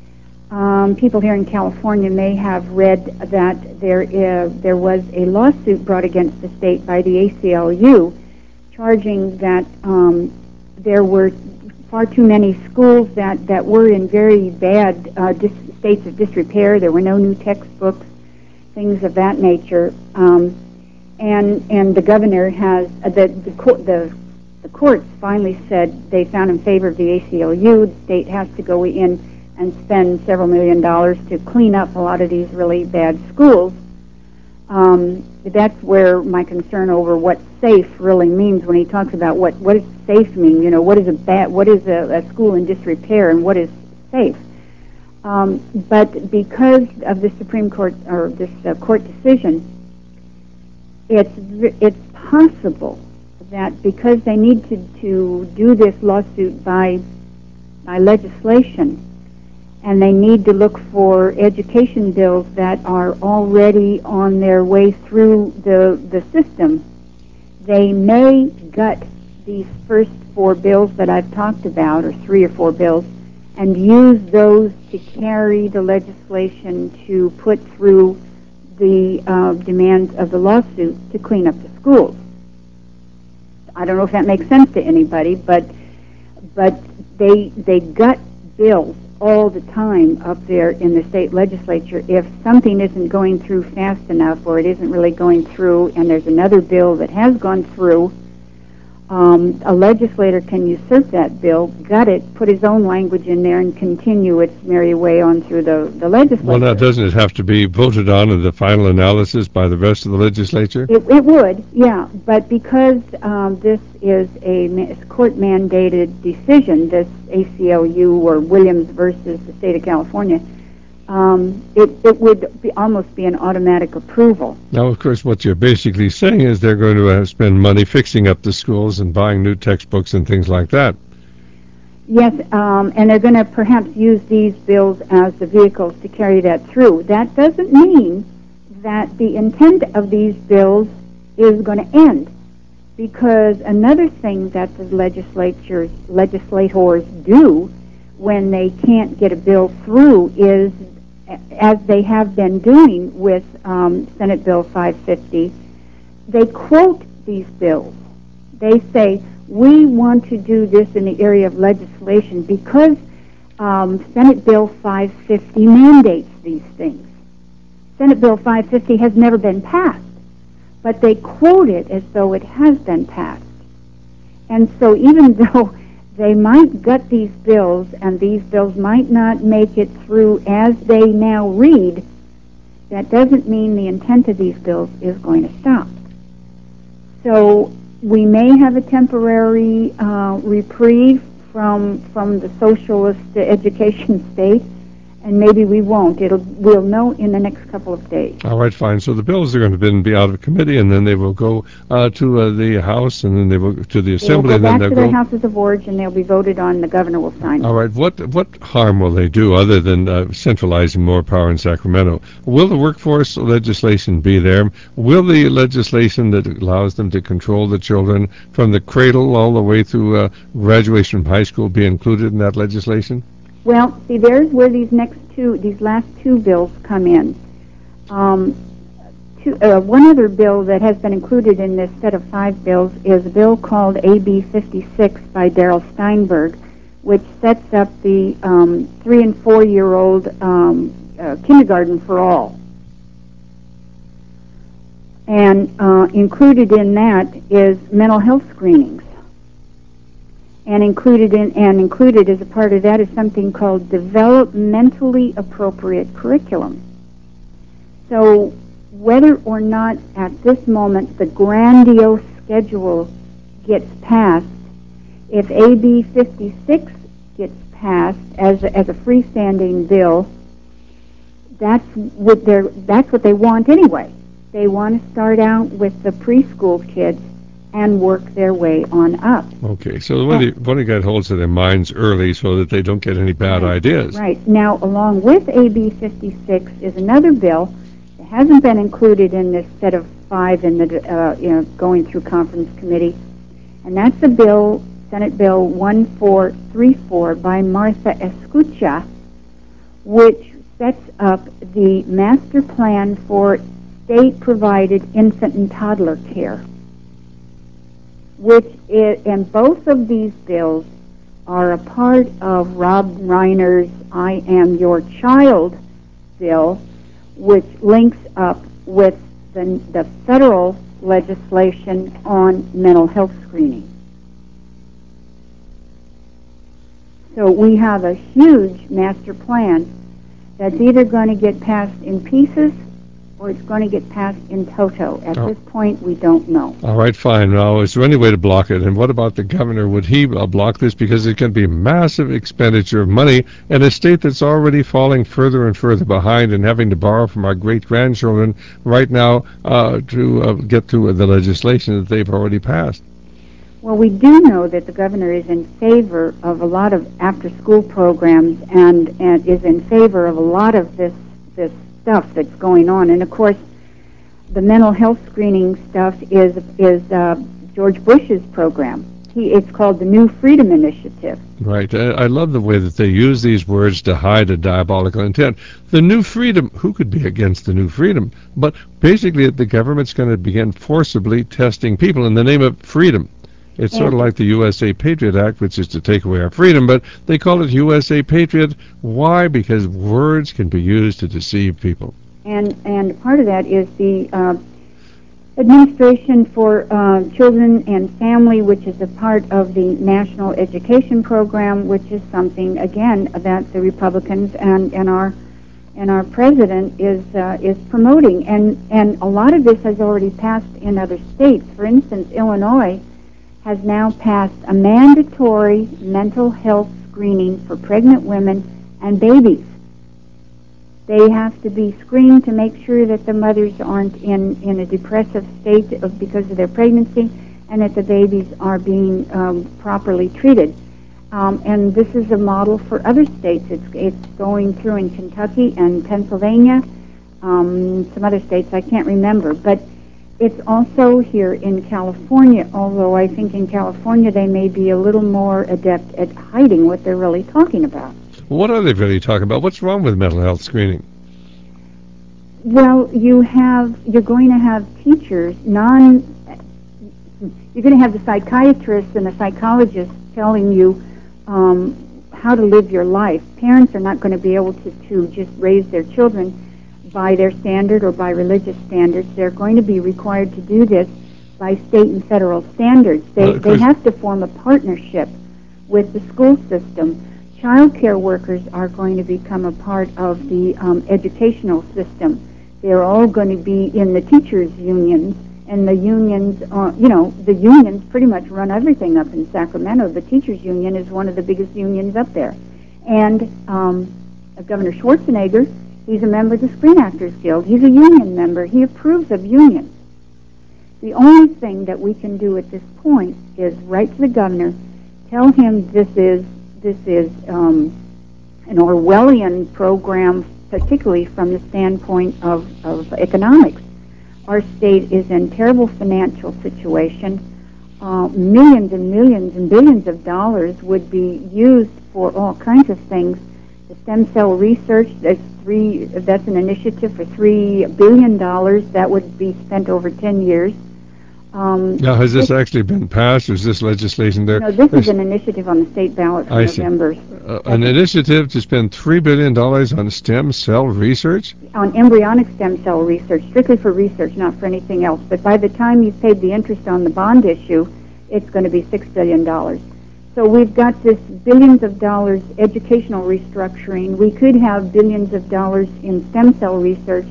[SPEAKER 2] um, people here in California may have read that there is, there was a lawsuit brought against the state by the A C L U, charging that um, there were far too many schools that, that were in very bad uh, dis- states of disrepair. There were no new textbooks, things of that nature, um, and and the governor has uh, the the, court, the the courts finally said they found in favor of the A C L U. The state has to go in and spend several million dollars to clean up a lot of these really bad schools. Um, that's where my concern over what safe really means when he talks about what, what does safe mean, you know, what is a bad, what is a, a school in disrepair and what is safe. Um, but because of the Supreme Court, or this uh, court decision, it's, it's possible that because they need to, to do this lawsuit by, by legislation, and they need to look for education bills that are already on their way through the, the system, they may gut these first four bills that I've talked about, or three or four bills, and use those to carry the legislation to put through the uh, demands of the lawsuit to clean up the schools. I don't know if that makes sense to anybody, but but they they gut bills all the time up there in the state legislature. If something isn't going through fast enough, or it isn't really going through, and there's another bill that has gone through, um, a legislator can usurp that bill, gut it, put his own language in there, and continue its merry way on through the, the legislature.
[SPEAKER 1] Well, now, doesn't it have to be voted on in the final analysis by the rest of the legislature?
[SPEAKER 2] It, it would, yeah, but because um, this is a court-mandated decision, this A C L U or Williams versus the state of California, um, it, it would be, almost be an automatic approval.
[SPEAKER 1] Now, of course, what you're basically saying is they're going to uh, spend money fixing up the schools and buying new textbooks and things like that.
[SPEAKER 2] Yes, um, and they're going to perhaps use these bills as the vehicles to carry that through. That doesn't mean that the intent of these bills is going to end, because another thing that the legislatures, legislators do when they can't get a bill through is, as they have been doing with um, Senate Bill five fifty, they quote these bills. They say, we want to do this in the area of legislation because um, Senate Bill five fifty mandates these things. Senate Bill five fifty has never been passed, but they quote it as though it has been passed. And so even though they might gut these bills, and these bills might not make it through as they now read, that doesn't mean the intent of these bills is going to stop. So we may have a temporary uh, reprieve from from the socialist education state, and maybe we won't. It'll we'll know in the next couple of days.
[SPEAKER 1] All right, fine. So the bills are going to be out of committee, and then they will go uh, to uh, the House, and then they will to the Assembly,
[SPEAKER 2] They'll
[SPEAKER 1] and
[SPEAKER 2] go
[SPEAKER 1] then
[SPEAKER 2] back
[SPEAKER 1] they'll
[SPEAKER 2] to
[SPEAKER 1] go.
[SPEAKER 2] their houses of origin. They'll be voted on. The governor will sign.
[SPEAKER 1] All right. What what harm will they do other than uh, centralizing more power in Sacramento? Will the workforce legislation be there? Will the legislation that allows them to control the children from the cradle all the way through uh, graduation from high school be included in that legislation?
[SPEAKER 2] Well, see, there's where these next two, these last two bills come in. Um, two, uh, one other bill that has been included in this set of five bills is a bill called A B fifty-six by Darrell Steinberg, which sets up the um, three and four-year-old um, uh, kindergarten for all. And uh, included in that is mental health screenings. And included in and included as a part of that is something called developmentally appropriate curriculum. So whether or not at this moment the grandiose schedule gets passed, if A B fifty-six gets passed as a, as a freestanding bill, that's what they're that's what they want anyway. They want to start out with the preschool kids and work their way on up.
[SPEAKER 1] Okay, so the one, one to get holds of their minds early so that they don't get any bad
[SPEAKER 2] right.
[SPEAKER 1] ideas.
[SPEAKER 2] Right. Now, along with A B fifty-six is another bill that hasn't been included in this set of five in the uh, you know going through conference committee, and that's the bill, Senate Bill one four three four by Martha Escucha, which sets up the master plan for state-provided infant and toddler care, which is, and both of these bills are a part of Rob Reiner's I Am Your Child bill, which links up with the, the federal legislation on mental health screening. So we have a huge master plan that's either going to get passed in pieces or it's going to get passed in toto. At
[SPEAKER 1] Oh.
[SPEAKER 2] this point, we don't know.
[SPEAKER 1] All right, fine. Now, is there any way to block it? And what about the governor? Would he uh, block this? Because it can be massive expenditure of money in a state that's already falling further and further behind and having to borrow from our great-grandchildren right now uh, to uh, get through the legislation that they've already passed.
[SPEAKER 2] Well, we do know that the governor is in favor of a lot of after-school programs and, and is in favor of a lot of this this stuff that's going on. And, of course, the mental health screening stuff is is uh, George Bush's program. He, it's called the New Freedom Initiative.
[SPEAKER 1] Right. I, I love the way that they use these words to hide a diabolical intent. The New Freedom, who could be against the New Freedom? But basically the government's going to begin forcibly testing people in the name of freedom. It's sort of like the U S A Patriot Act, which is to take away our freedom, but they call it U S A Patriot. Why? Because words can be used to deceive people.
[SPEAKER 2] And and part of that is the uh, Administration for uh, Children and Family, which is a part of the National Education Program, which is something, again, that the Republicans and, and our and our president is uh, is promoting. And, and a lot of this has already passed in other states. For instance, Illinois has now passed a mandatory mental health screening for pregnant women and babies. They have to be screened to make sure that the mothers aren't in, in a depressive state of, because of their pregnancy, and that the babies are being um, properly treated. Um, and this is a model for other states. It's, it's going through in Kentucky and Pennsylvania, um, some other states I can't remember. But it's also here in California, although I think in California they may be a little more adept at hiding what they're really talking about.
[SPEAKER 1] What are they really talking about? What's wrong with mental health screening?
[SPEAKER 2] Well, you have, you're going to have teachers, non, you're going to have the psychiatrists and the psychologists telling you um, how to live your life. Parents are not going to be able to, to just raise their children by their standard or by religious standards. They're going to be required to do this by state and federal standards. They,
[SPEAKER 1] Well,
[SPEAKER 2] they have to form a partnership with the school system. Child care workers are going to become a part of the um, educational system. They're all going to be in the teachers' unions, and the unions, uh, you know, the unions pretty much run everything up in Sacramento. The teachers' union is one of the biggest unions up there. And um, Governor Schwarzenegger, he's a member of the Screen Actors Guild. He's a union member. He approves of unions. The only thing that we can do at this point is write to the governor, tell him this is this is um, an Orwellian program, particularly from the standpoint of, of economics. Our state is in terrible financial situation. Uh, millions and millions and billions of dollars would be used for all kinds of things. The stem cell research, that's three. That's an initiative for three billion dollars. That would be spent over ten years. Um,
[SPEAKER 1] Now, has this actually been passed, or is this legislation there?
[SPEAKER 2] no, this
[SPEAKER 1] There's
[SPEAKER 2] is an initiative on the state ballot for
[SPEAKER 1] I see.
[SPEAKER 2] November.
[SPEAKER 1] uh, an initiative to spend three billion dollars on stem cell research?
[SPEAKER 2] On embryonic stem cell research, strictly for research, not for anything else. But by the time you've paid the interest on the bond issue, it's going to be six billion dollars. So we've got this billions of dollars educational restructuring. We could have billions of dollars in stem cell research.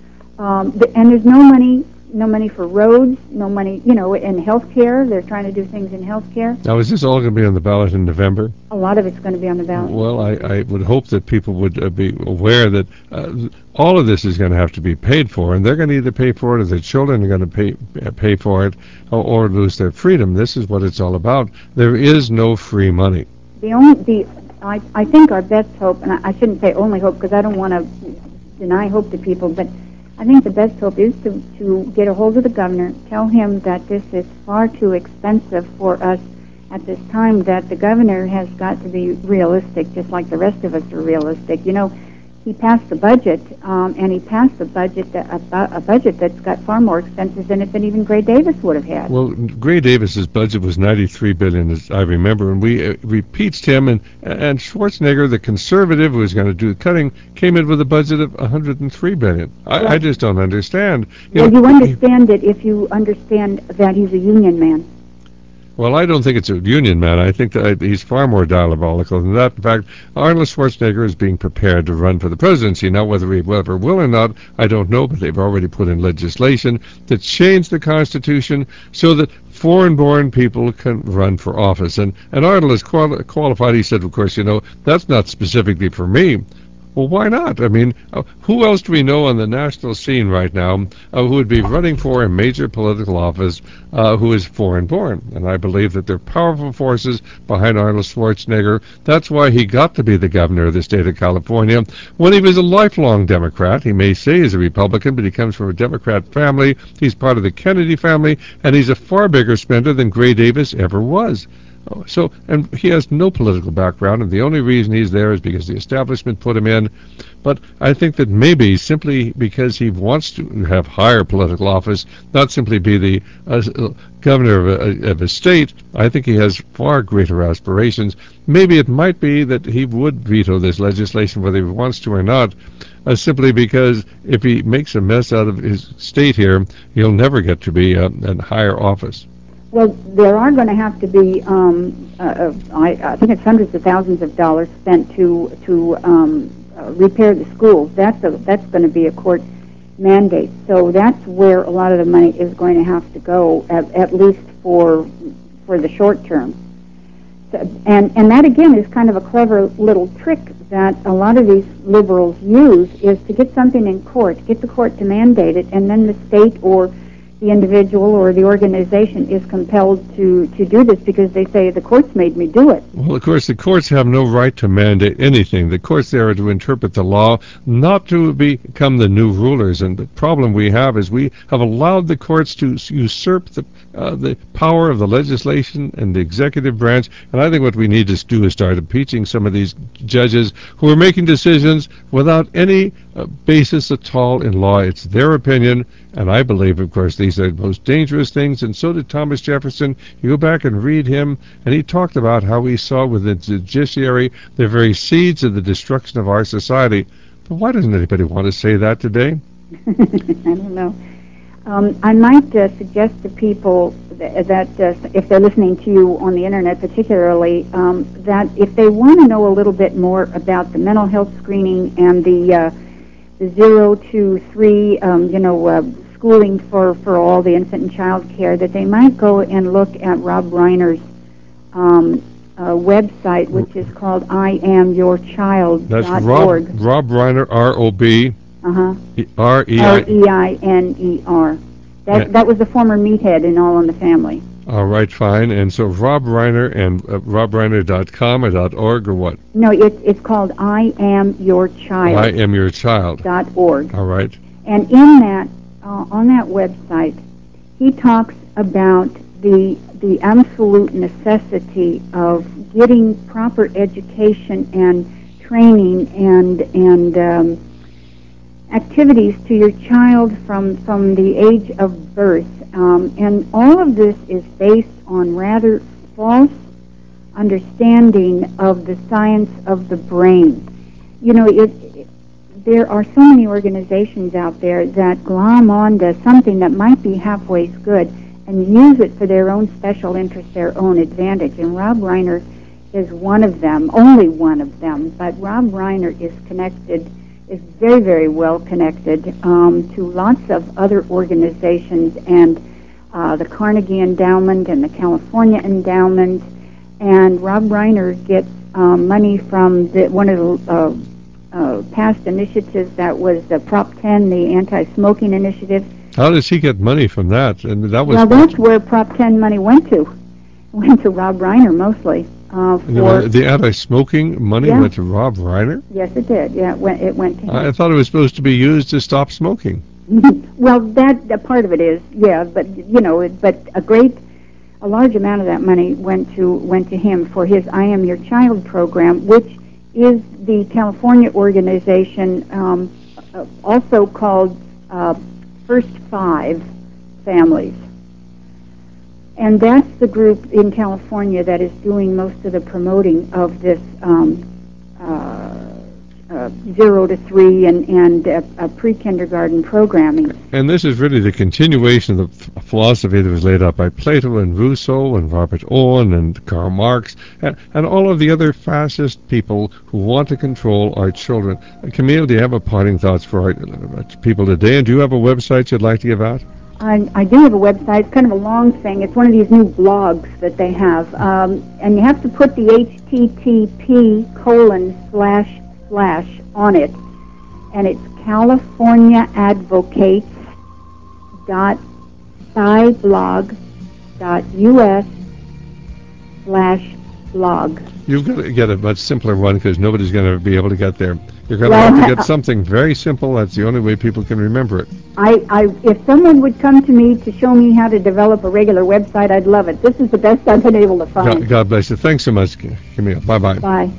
[SPEAKER 2] Um, th- and there's no money, no money for roads, no money, you know, in health care. They're trying to do things in health care.
[SPEAKER 1] Now, is this all going to be on the ballot in November?
[SPEAKER 2] A lot of it's going to be on the ballot.
[SPEAKER 1] Well, I, I would hope that people would uh, be aware that uh, all of this is going to have to be paid for, and they're going to either pay for it or their children are going to pay uh, pay for it or, or lose their freedom. This is what it's all about. There is no free money.
[SPEAKER 2] The only, the, I, I think our best hope, and I, I shouldn't say only hope because I don't want to deny hope to people, but I think the best hope is to, to get a hold of the governor, tell him that this is far too expensive for us at this time, that the governor has got to be realistic, just like the rest of us are realistic. You know, he passed the budget, um, and he passed the budget, that, a, a budget that's got far more expenses in it than even Gray Davis would have had.
[SPEAKER 1] Well, Gray Davis's budget was ninety-three billion dollars, as I remember, and we uh, we impeached him, and and Schwarzenegger, the conservative who was going to do the cutting, came in with a budget of one hundred three billion dollars. I,
[SPEAKER 2] Right.
[SPEAKER 1] I just don't understand. You
[SPEAKER 2] Well,
[SPEAKER 1] know,
[SPEAKER 2] you understand it if you understand that he's a union man.
[SPEAKER 1] Well, I don't think it's a union man. I think that he's far more diabolical than that. In fact, Arnold Schwarzenegger is being prepared to run for the presidency. Now, whether he ever will or not, I don't know, but they've already put in legislation to change the Constitution so that foreign-born people can run for office. And, and Arnold is quali- qualified. He said, of course, you know, that's not specifically for me. Well, why not? I mean, uh, who else do we know on the national scene right now uh, who would be running for a major political office uh, who is foreign-born? And I believe that there are powerful forces behind Arnold Schwarzenegger. That's why he got to be the governor of the state of California when he was a lifelong Democrat. He may say he's a Republican, but he comes from a Democrat family. He's part of the Kennedy family, and he's a far bigger spender than Gray Davis ever was. So, and he has no political background, and the only reason he's there is because the establishment put him in. But I think that maybe simply because he wants to have higher political office, not simply be the uh, governor of a, of a state, I think he has far greater aspirations. Maybe it might be that he would veto this legislation whether he wants to or not, uh, simply because if he makes a mess out of his state here, he'll never get to be uh, in higher office.
[SPEAKER 2] Well, there are going to have to be, um, uh, I, I think it's hundreds of thousands of dollars spent to to um, uh, repair the schools. That's a, that's going to be a court mandate. So that's where a lot of the money is going to have to go, at, at least for for the short term. So, and and that again is kind of a clever little trick that a lot of these liberals use, is to get something in court, get the court to mandate it, and then the state or the individual or the organization is compelled to, to do this because they say the courts made me do it.
[SPEAKER 1] Well, of course, the courts have no right to mandate anything. The courts there are to interpret the law, not to become the new rulers. And the problem we have is we have allowed the courts to usurp the uh, the power of the legislation and the executive branch. And I think what we need to do is start impeaching some of these judges who are making decisions without any uh, basis at all in law. It's their opinion, and I believe, of course, these are the most dangerous things, and so did Thomas Jefferson. You go back and read him, and he talked about how he saw with the judiciary the very seeds of the destruction of our society. But why doesn't anybody want to say that today?
[SPEAKER 2] I don't know. Um, I might uh, suggest to people th- that uh, if they're listening to you on the internet particularly, um, that if they want to know a little bit more about the mental health screening and the, uh, the zero to three, um, you know, uh, schooling for, for all the infant and child care, that they might go and look at Rob Reiner's um, uh, website, which is called I am your child dot org.
[SPEAKER 1] That's Rob, Rob Reiner, R O B
[SPEAKER 2] Uh-huh.
[SPEAKER 1] R E
[SPEAKER 2] R E I N E R. That, that was the former meathead in All in the Family.
[SPEAKER 1] All right, fine. And so Rob Reiner and uh, rob reiner dot com or .org or what?
[SPEAKER 2] No, it, it's called I am your child.
[SPEAKER 1] I am your child.
[SPEAKER 2] Dot org.
[SPEAKER 1] All right.
[SPEAKER 2] And in that, uh, on that website, he talks about the the absolute necessity of getting proper education and training and and um, activities to your child from, from the age of birth. Um, and all of this is based on rather false understanding of the science of the brain. You know, it, it, there are so many organizations out there that glom onto something that might be halfway good and use it for their own special interest, their own advantage. And Rob Reiner is one of them, only one of them. But Rob Reiner is connected is very, very well connected um, to lots of other organizations, and uh, the Carnegie Endowment and the California Endowment. And Rob Reiner gets um, money from the, one of the uh, uh, past initiatives that was the Prop ten, the anti-smoking initiative.
[SPEAKER 1] How does he get money from that? And that was
[SPEAKER 2] well, that's where Prop ten money went to. Went to Rob Reiner mostly. Uh, for
[SPEAKER 1] the, the anti-smoking money
[SPEAKER 2] yeah.
[SPEAKER 1] went to Rob Reiner?
[SPEAKER 2] Yes, it did. Yeah, it went, it went to him.
[SPEAKER 1] I thought it was supposed to be used to stop smoking.
[SPEAKER 2] Well, that, that part of it is, yeah, but you know, it, but a great, a large amount of that money went to went to him for his I Am Your Child program, which is the California organization, um, uh, also called uh, First Five Families. And that's the group in California that is doing most of the promoting of this um, uh, uh, uh, zero to three and, and uh, uh, pre-kindergarten programming.
[SPEAKER 1] And this is really the continuation of the f- philosophy that was laid out by Plato and Rousseau and Robert Owen and Karl Marx and, and all of the other fascist people who want to control our children. Uh, Camille, do you have a parting thoughts for our uh, people today? And do you have a website you'd like to give out?
[SPEAKER 2] I, I do have a website. It's kind of a long thing. It's one of these new blogs that they have. Um, and you have to put the H T T P colon slash slash on it. And it's California Advocates dot sciblog dot us slash blog.
[SPEAKER 1] You've got to get a much simpler one because nobody's going to be able to get there. You're going to well, have to get something very simple. That's the only way people can remember it.
[SPEAKER 2] I, I, if someone would come to me to show me how to develop a regular website, I'd love it. This is the best I've been able to find.
[SPEAKER 1] God, God bless you. Thanks so much, Camille. Bye-bye.
[SPEAKER 2] Bye.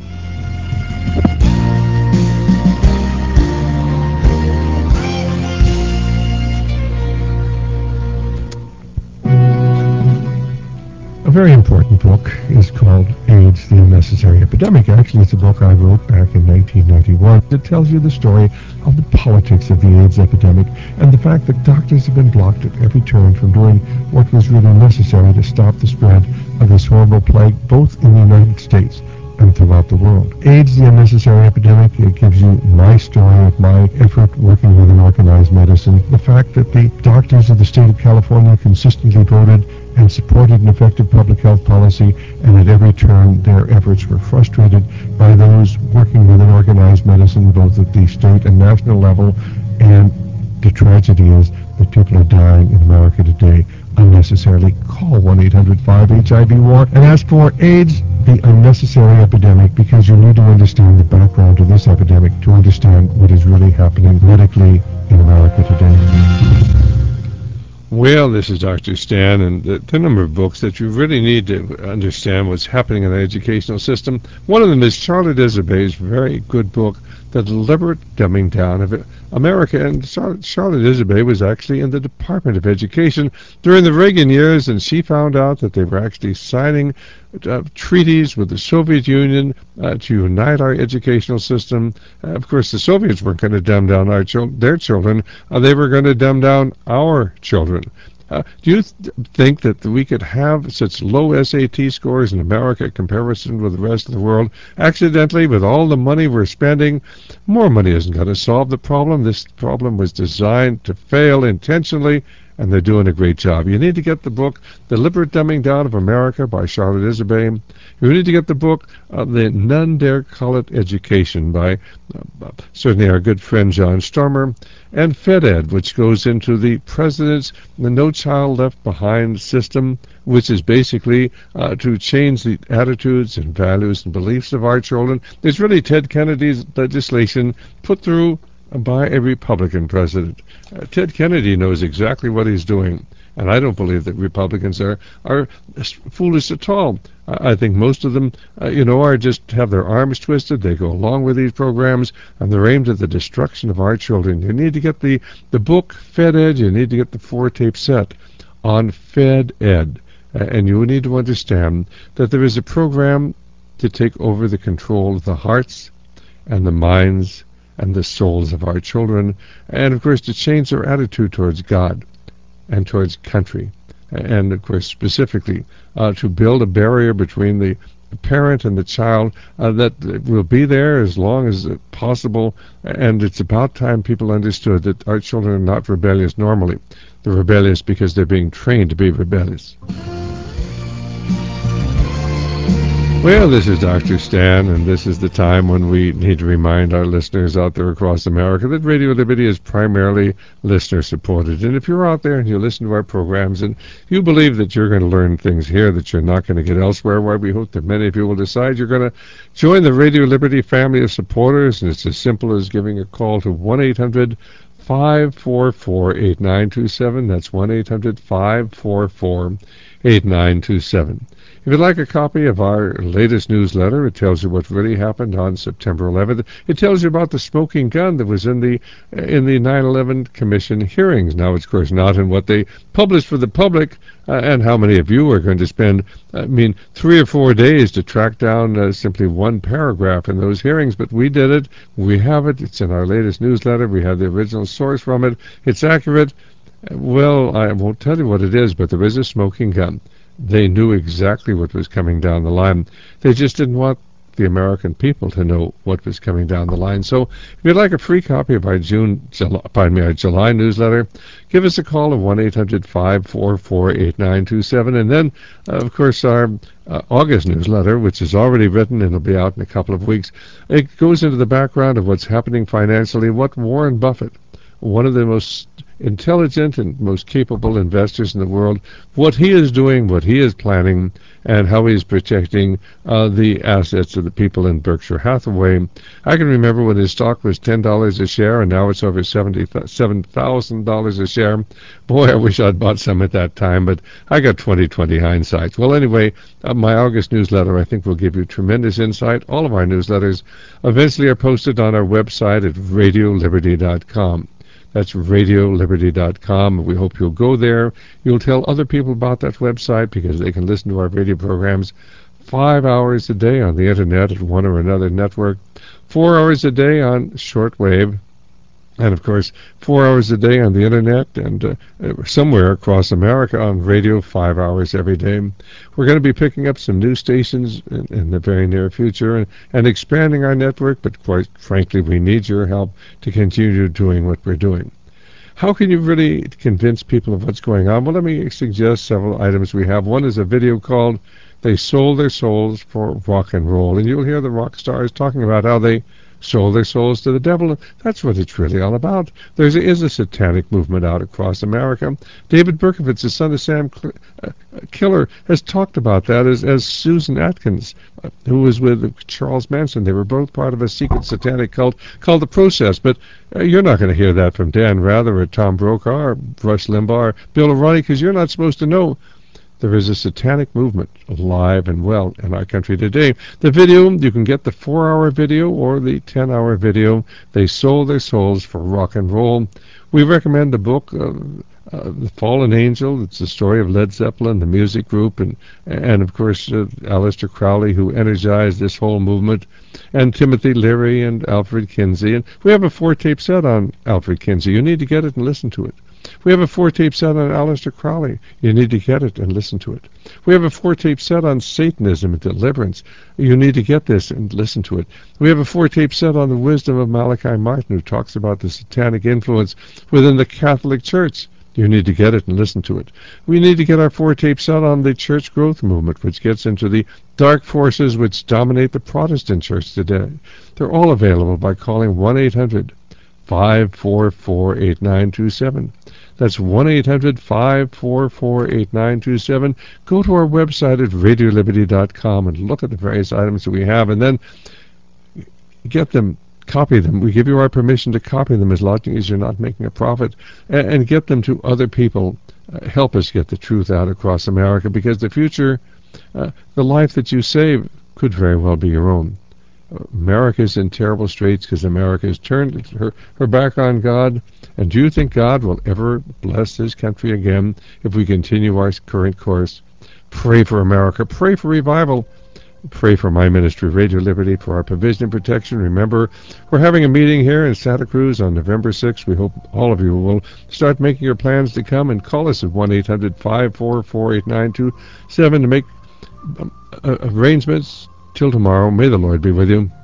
[SPEAKER 1] A very important book is called AIDS, the Unnecessary Epidemic. Actually, it's a book I wrote back in nineteen ninety-one. It tells you the story of the politics of the AIDS epidemic and the fact that doctors have been blocked at every turn from doing what was really necessary to stop the spread of this horrible plague, both in the United States and throughout the world. AIDS, the Unnecessary Epidemic, it gives you my story of my effort working with an organized medicine. The fact that the doctors of the state of California consistently voted and supported an effective public health policy, and at every turn their efforts were frustrated by those working with an organized medicine, both at the state and national level. And the tragedy is that people are dying in America today unnecessarily. Call one eight hundred five H I V war and ask for AIDS, the Unnecessary Epidemic, because you need to understand the background to this epidemic to understand what is really happening medically in America today. Well, this is Doctor Stan, and the, the number of books that you really need to understand what's happening in the educational system. One of them is Charlotte Iserbyt's very good book, The Deliberate Dumbing Down of America. And Charlotte, Charlotte Iserbyt was actually in the Department of Education during the Reagan years, and she found out that they were actually signing uh, treaties with the Soviet Union uh, to unite our educational system. Uh, of course, the Soviets weren't going to dumb down our chil- their children. Uh, they were going to dumb down our children. Uh, do you th- think that we could have such low S A T scores in America in comparison with the rest of the world? Accidentally, with all the money we're spending, more money isn't going to solve the problem. This problem was designed to fail intentionally, and they're doing a great job. You need to get the book, The Deliberate Dumbing Down of America by Charlotte Iserbyt. You need to get the book, uh, The None Dare Call It Education by uh, certainly our good friend John Stormer, and FedEd, which goes into the President's the No Child Left Behind system, which is basically uh, to change the attitudes and values and beliefs of our children. It's really Ted Kennedy's legislation put through by a Republican president. Uh, Ted Kennedy knows exactly what he's doing, and I don't believe that Republicans are, are foolish at all. I think most of them, uh, you know, are just have their arms twisted. They go along with these programs, and they're aimed at the destruction of our children. You need to get the, the book, FedEd. You need to get the four-tape set on FedEd. Uh, and you need to understand that there is a program to take over the control of the hearts and the minds and the souls of our children, and, of course, to change their attitude towards God and towards country. And, of course, specifically uh, to build a barrier between the parent and the child uh, that will be there as long as possible. And it's about time people understood that our children are not rebellious normally. They're rebellious because they're being trained to be rebellious. Well, this is Doctor Stan, and this is the time when we need to remind our listeners out there across America that Radio Liberty is primarily listener-supported. And if you're out there and you listen to our programs and you believe that you're going to learn things here that you're not going to get elsewhere, well, we hope that many of you will decide you're going to join the Radio Liberty family of supporters, and it's as simple as giving a call to one eight hundred five four four eight nine two seven. That's one eight hundred five four four eight nine two seven. If you'd like a copy of our latest newsletter, it tells you what really happened on September eleventh. It tells you about the smoking gun that was in the in the nine eleven Commission hearings. Now, it's, of course, not in what they published for the public, uh, and how many of you are going to spend, I mean, three or four days to track down uh, simply one paragraph in those hearings, but we did it. We have it. It's in our latest newsletter. We have the original source from it. It's accurate. Well, I won't tell you what it is, but there is a smoking gun. They knew exactly what was coming down the line. They just didn't want the American people to know what was coming down the line. So if you'd like a free copy of our June, July, pardon me, our July newsletter, give us a call at one eight hundred, five four four, eight nine two seven. And then, uh, of course, our uh, August newsletter, which is already written and will be out in a couple of weeks, it goes into the background of what's happening financially, what Warren Buffett, one of the most intelligent and most capable investors in the world, what he is doing, what he is planning, and how he is protecting uh, the assets of the people in Berkshire Hathaway. I can remember when his stock was ten dollars a share, and now it's over seventy-seven thousand dollars a share. Boy, I wish I'd bought some at that time, but I got twenty twenty hindsight. Well, anyway, uh, my August newsletter, I think, will give you tremendous insight. All of our newsletters eventually are posted on our website at radio liberty dot com. That's radio liberty dot com. We hope you'll go there. You'll tell other people about that website because they can listen to our radio programs five hours a day on the Internet at one or another network, four hours a day on shortwave, and, of course, four hours a day on the Internet and uh, somewhere across America on radio five hours every day. We're going to be picking up some new stations in, in the very near future and, and expanding our network, but quite frankly, we need your help to continue doing what we're doing. How can you really convince people of what's going on? Well, let me suggest several items we have. One is a video called They Sold Their Souls for Rock and Roll, and you'll hear the rock stars talking about how they sold their souls to the devil. That's what it's really all about. There is a satanic movement out across America. David Berkowitz, the son of Sam Cl- uh, Killer, has talked about that as, as Susan Atkins, uh, who was with Charles Manson. They were both part of a secret satanic cult called The Process. But uh, you're not going to hear that from Dan Rather or Tom Brokaw or Rush Limbaugh or Bill O'Reilly because you're not supposed to know. There is a satanic movement alive and well in our country today. The video, you can get the four-hour video or the ten-hour video. They sold their souls for rock and roll. We recommend the book, uh, uh, The Fallen Angel. It's the story of Led Zeppelin, the music group, and, and of course, uh, Aleister Crowley, who energized this whole movement, and Timothy Leary and Alfred Kinsey. And we have a four-tape set on Alfred Kinsey. You need to get it and listen to it. We have a four-tape set on Aleister Crowley. You need to get it and listen to it. We have a four-tape set on Satanism and deliverance. You need to get this and listen to it. We have a four-tape set on the wisdom of Malachi Martin, who talks about the satanic influence within the Catholic Church. You need to get it and listen to it. We need to get our four-tape set on the church growth movement, which gets into the dark forces which dominate the Protestant church today. They're all available by calling one eight hundred, five four four, eight nine two seven. That's one eight hundred, five four four, eight nine two seven. Go to our website at radio liberty dot com and look at the various items that we have, and then get them, copy them. We give you our permission to copy them as long as you're not making a profit, and, and get them to other people. Uh, help us get the truth out across America, because the future, uh, the life that you save could very well be your own. America's in terrible straits because America has turned her, her back on God. And do you think God will ever bless this country again if we continue our current course? Pray for America. Pray for revival. Pray for my ministry, Radio Liberty, for our provision and protection. Remember, we're having a meeting here in Santa Cruz on November sixth. We hope all of you will start making your plans to come and call us at one eight hundred, five four four, eight nine two seven to make um, uh, arrangements. Till tomorrow, may the Lord be with you.